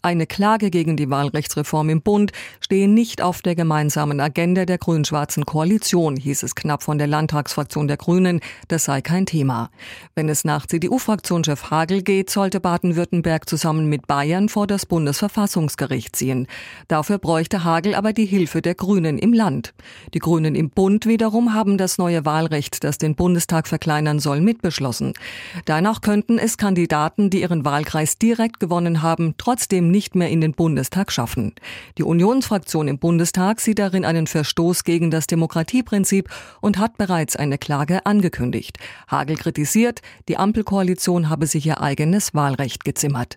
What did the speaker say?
Eine Klage gegen die Wahlrechtsreform im Bund stehe nicht auf der gemeinsamen Agenda der grün-schwarzen Koalition, hieß es knapp von der Landtagsfraktion der Grünen, das sei kein Thema. Wenn es nach CDU-Fraktionschef Hagel geht, sollte Baden-Württemberg zusammen mit Bayern vor das Bundesverfassungsgericht ziehen. Dafür bräuchte Hagel aber die Hilfe der Grünen im Land. Die Grünen im Bund wiederum haben das neue Wahlrecht, das den Bundestag verkleinern soll, mitbeschlossen. Danach könnten es Kandidaten, die ihren Wahlkreis direkt gewonnen haben, trotzdem nicht mehr in den Bundestag schaffen. Die Unionsfraktion im Bundestag sieht darin einen Verstoß gegen das Demokratieprinzip und hat bereits eine Klage angekündigt. Hagel kritisiert, die Ampelkoalition habe sich ihr eigenes Wahlrecht gezimmert.